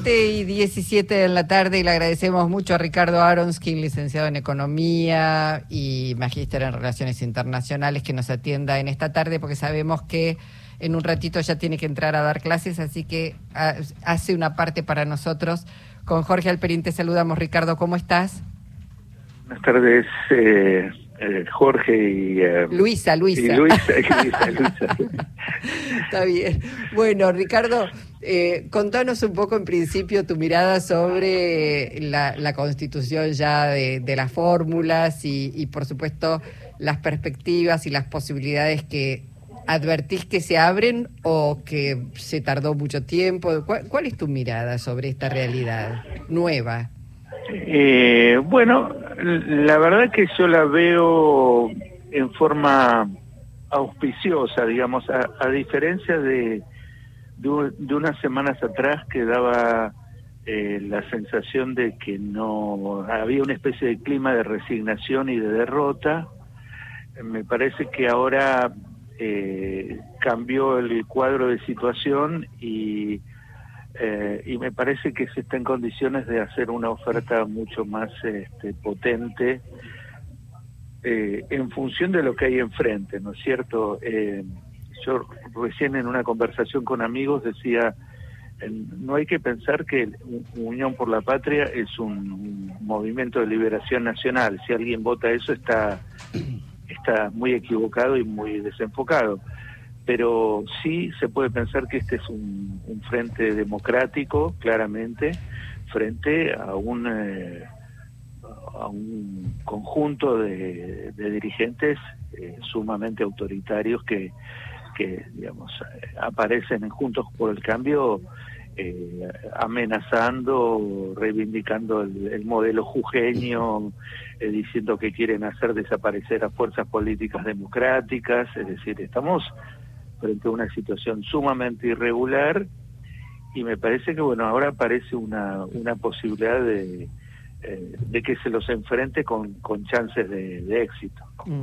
7:17 de la tarde, y le agradecemos mucho a Ricardo Aronsky, licenciado en Economía y magíster en Relaciones Internacionales, que nos atienda en esta tarde, porque sabemos que en un ratito ya tiene que entrar a dar clases, así que hace una parte para nosotros. Con Jorge Alperín te saludamos. Ricardo, ¿cómo estás? Buenas tardes, Jorge y... Luisa. Y Luisa. Está bien. Bueno, Ricardo, contanos un poco en principio tu mirada sobre la constitución ya de las fórmulas y por supuesto las perspectivas y las posibilidades que advertís que se abren o que se tardó mucho tiempo. ¿Cuál es tu mirada sobre esta realidad nueva? Bueno, la verdad que yo la veo en forma auspiciosa, digamos, a diferencia de unas semanas atrás que daba la sensación de que no había una especie de clima de resignación y de derrota. Me parece que ahora cambió el cuadro de situación y me parece que se está en condiciones de hacer una oferta mucho más potente en función de lo que hay enfrente, ¿no es cierto? Yo recién en una conversación con amigos decía, no hay que pensar que Unión por la Patria es un movimiento de liberación nacional. Si alguien vota eso está muy equivocado y muy desenfocado. Pero sí se puede pensar que este es un frente democrático, claramente, frente a un conjunto de dirigentes sumamente autoritarios que digamos aparecen en Juntos por el Cambio amenazando, reivindicando el modelo jujeño, diciendo que quieren hacer desaparecer a fuerzas políticas democráticas. Es decir, estamos frente a una situación sumamente irregular y me parece que bueno, ahora aparece una posibilidad de que se los enfrente con chances de éxito.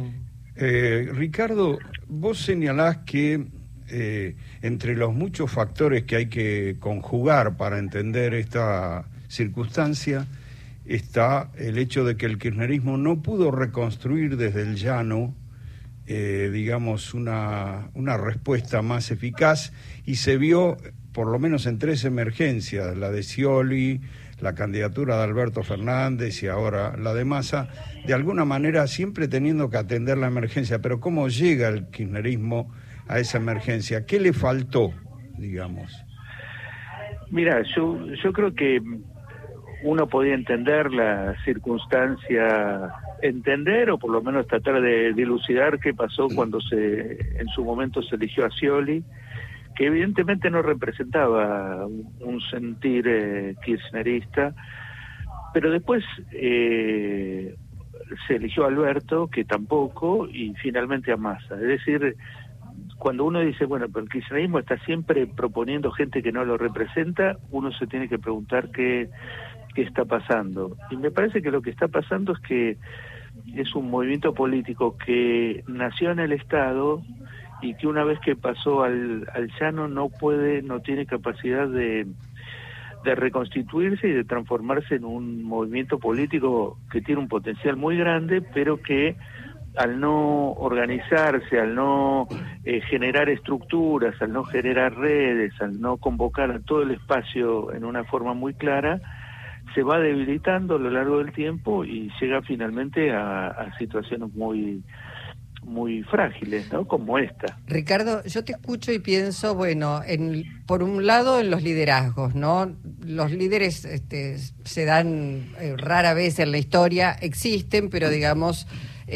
Ricardo, vos señalás que entre los muchos factores que hay que conjugar para entender esta circunstancia está el hecho de que el kirchnerismo no pudo reconstruir desde el llano digamos una respuesta más eficaz, y se vio por lo menos en 3 emergencias, la de Scioli, la candidatura de Alberto Fernández y ahora la de Massa, de alguna manera siempre teniendo que atender la emergencia. Pero ¿cómo llega el kirchnerismo a esa emergencia? ¿Qué le faltó, digamos? Mira, yo creo que uno podía entender la circunstancia, entender o por lo menos tratar de dilucidar qué pasó cuando en su momento se eligió a Scioli, que evidentemente no representaba un sentir kirchnerista, pero después se eligió a Alberto, que tampoco, y finalmente a Massa. Es decir, cuando uno dice, bueno, pero el kirchnerismo está siempre proponiendo gente que no lo representa, uno se tiene que preguntar qué está pasando. Y me parece que lo que está pasando es que es un movimiento político que nació en el Estado y que una vez que pasó al llano no tiene capacidad de reconstituirse y de transformarse en un movimiento político que tiene un potencial muy grande, pero que al no organizarse, al no generar estructuras, al no generar redes, al no convocar a todo el espacio en una forma muy clara, se va debilitando a lo largo del tiempo y llega finalmente a situaciones muy frágiles, ¿no? Como esta. Ricardo, yo te escucho y pienso, bueno, por un lado en los liderazgos, ¿no? Los líderes se dan rara vez en la historia, existen, pero digamos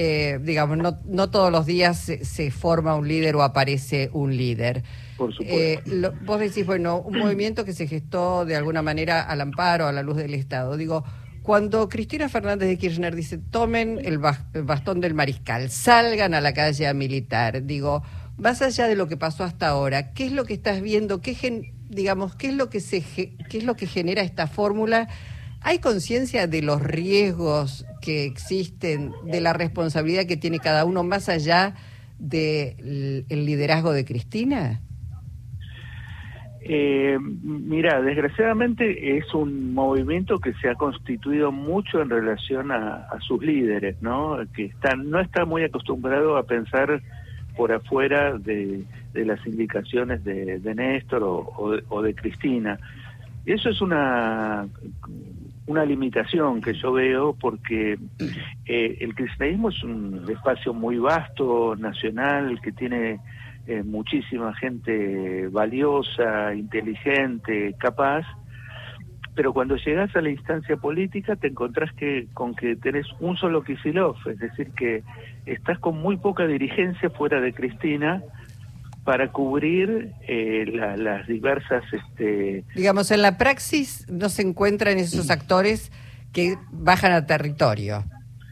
no todos los días se forma un líder o aparece un líder. Por supuesto. Vos decís, bueno, un movimiento que se gestó de alguna manera al amparo, a la luz del Estado. Digo, cuando Cristina Fernández de Kirchner dice, tomen el bastón del mariscal, salgan a la calle a militar, digo, más allá de lo que pasó hasta ahora, ¿qué es lo que estás viendo? ¿Qué es lo que genera esta fórmula? ¿Hay conciencia de los riesgos que existen, de la responsabilidad que tiene cada uno, más allá del liderazgo de Cristina? Mira, desgraciadamente es un movimiento que se ha constituido mucho en relación a sus líderes, ¿no? Que no está muy acostumbrado a pensar por afuera de las indicaciones de Néstor o de Cristina. Y eso es una limitación que yo veo, porque el kirchnerismo es un espacio muy vasto, nacional, que tiene muchísima gente valiosa, inteligente, capaz, pero cuando llegas a la instancia política te encontrás con que tenés un solo Kicillof, es decir, que estás con muy poca dirigencia fuera de Cristina para cubrir las diversas... Digamos, en la praxis no se encuentran esos actores que bajan a territorio.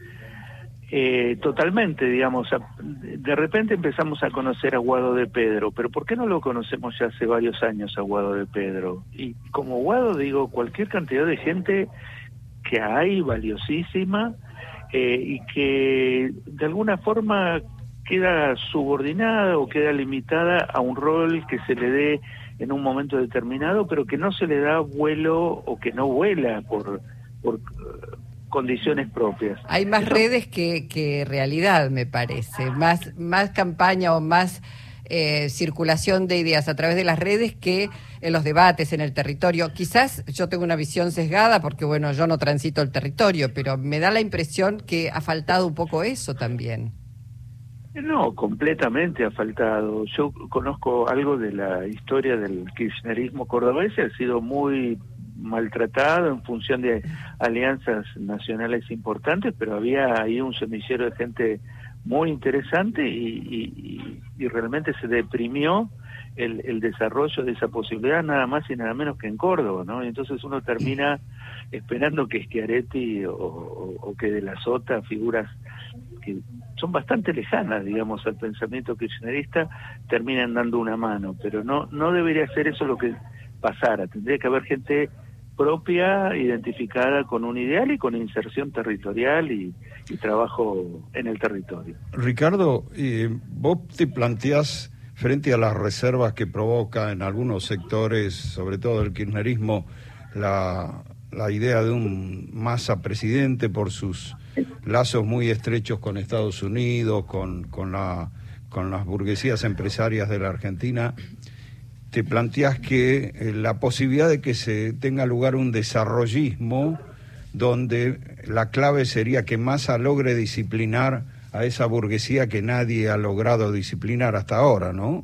Totalmente, digamos, de repente empezamos a conocer a Guado de Pedro, pero ¿por qué no lo conocemos ya hace varios años a Guado de Pedro? Y como Guado, digo, cualquier cantidad de gente que hay valiosísima y que de alguna forma queda subordinada o queda limitada a un rol que se le dé en un momento determinado, pero que no se le da vuelo o que no vuela por condiciones propias. Hay más redes que realidad, me parece, más campaña o más circulación de ideas a través de las redes que en los debates en el territorio. Quizás yo tengo una visión sesgada porque, bueno, yo no transito el territorio, pero me da la impresión que ha faltado un poco eso también. No, completamente ha faltado. Yo conozco algo de la historia del kirchnerismo cordobés y ha sido muy maltratado en función de alianzas nacionales importantes, pero había ahí un semillero de gente muy interesante y realmente se deprimió el desarrollo de esa posibilidad nada más y nada menos que en Córdoba, ¿no? Y entonces uno termina esperando que Schiaretti o que De la Sota, figuras que son bastante lejanas, digamos, al pensamiento kirchnerista, terminan dando una mano, pero no debería ser eso lo que pasara. Tendría que haber gente propia, identificada con un ideal y con inserción territorial y trabajo en el territorio. Ricardo, vos te planteás, frente a las reservas que provoca en algunos sectores, sobre todo el kirchnerismo, la idea de un Massa presidente por sus lazos muy estrechos con Estados Unidos, con las burguesías empresarias de la Argentina, te planteás que la posibilidad de que se tenga lugar un desarrollismo donde la clave sería que Massa logre disciplinar a esa burguesía que nadie ha logrado disciplinar hasta ahora, ¿no?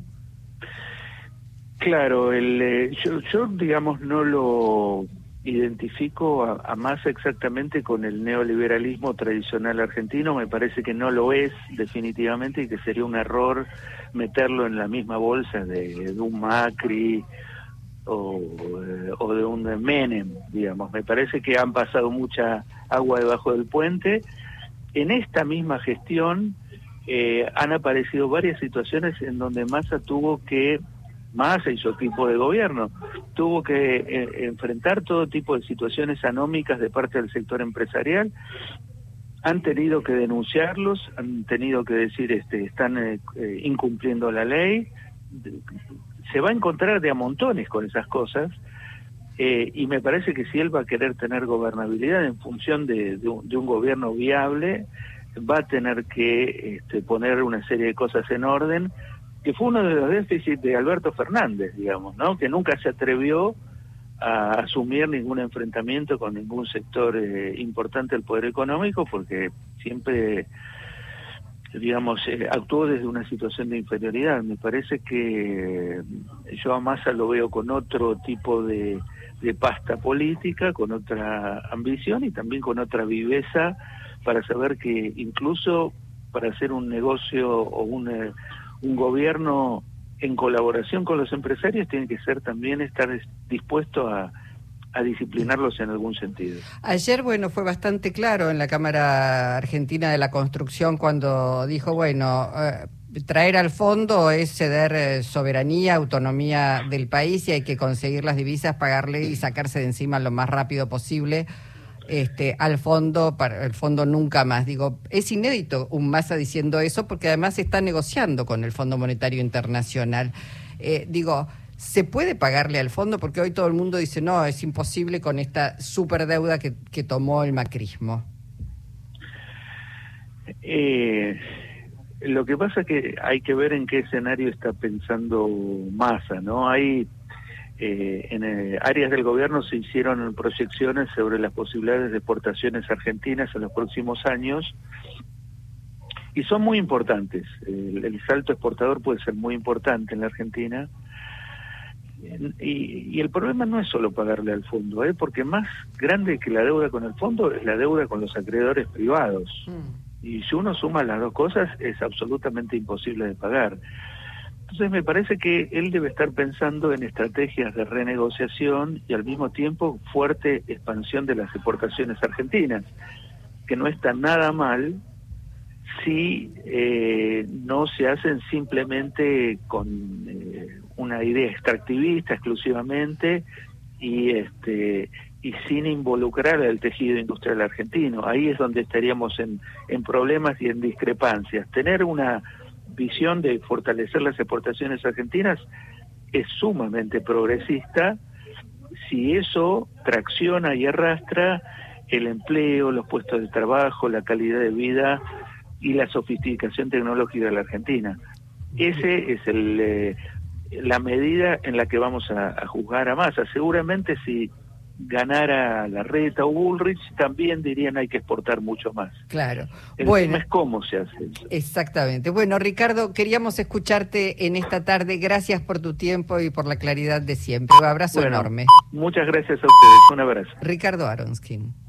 Claro, yo digamos no lo identifico a Massa exactamente con el neoliberalismo tradicional argentino, me parece que no lo es definitivamente y que sería un error meterlo en la misma bolsa de un Macri o de un Menem, digamos. Me parece que han pasado mucha agua debajo del puente. En esta misma gestión han aparecido varias situaciones en donde Massa y su equipo de gobierno tuvo que enfrentar todo tipo de situaciones anómicas de parte del sector empresarial. Han tenido que denunciarlos, han tenido que decir están incumpliendo la ley. Se va a encontrar de a montones con esas cosas y me parece que si él va a querer tener gobernabilidad en función de un gobierno viable, va a tener que poner una serie de cosas en orden, que fue uno de los déficits de Alberto Fernández, digamos, ¿no? Que nunca se atrevió a asumir ningún enfrentamiento con ningún sector importante del poder económico, porque siempre, digamos, actuó desde una situación de inferioridad. Me parece que yo a Massa lo veo con otro tipo de pasta política, con otra ambición y también con otra viveza para saber que incluso para hacer un negocio o un gobierno en colaboración con los empresarios tiene que ser también estar dispuesto a disciplinarlos en algún sentido. Ayer, bueno, fue bastante claro en la Cámara Argentina de la Construcción cuando dijo, bueno, traer al fondo es ceder soberanía, autonomía del país y hay que conseguir las divisas, pagarle y sacarse de encima lo más rápido posible al fondo, para el fondo nunca más. Digo, es inédito un Massa diciendo eso porque además se está negociando con el Fondo Monetario Internacional. ¿Se puede pagarle al fondo? Porque hoy todo el mundo dice, no, es imposible con esta superdeuda que tomó el macrismo. Lo que pasa es que hay que ver en qué escenario está pensando Massa, ¿no? Hay en áreas del gobierno se hicieron proyecciones sobre las posibilidades de exportaciones argentinas en los próximos años y son muy importantes. El salto exportador puede ser muy importante en la Argentina y el problema no es solo pagarle al fondo, porque más grande que la deuda con el fondo es la deuda con los acreedores privados. Y si uno suma las dos cosas, es absolutamente imposible de pagar. Entonces me parece que él debe estar pensando en estrategias de renegociación y al mismo tiempo fuerte expansión de las exportaciones argentinas, que no está nada mal si no se hacen simplemente con una idea extractivista exclusivamente y sin involucrar al tejido industrial argentino. Ahí es donde estaríamos en problemas y en discrepancias. Tener una visión de fortalecer las exportaciones argentinas es sumamente progresista si eso tracciona y arrastra el empleo, los puestos de trabajo, la calidad de vida y la sofisticación tecnológica de la Argentina. Ese es la medida en la que vamos a juzgar a Massa. Seguramente si ganara Larreta o Bullrich, también dirían hay que exportar mucho más. Claro. El bueno, tema es cómo se hace eso. Exactamente. Bueno, Ricardo, queríamos escucharte en esta tarde. Gracias por tu tiempo y por la claridad de siempre. Un abrazo enorme. Muchas gracias a ustedes. Un abrazo. Ricardo Aronskin.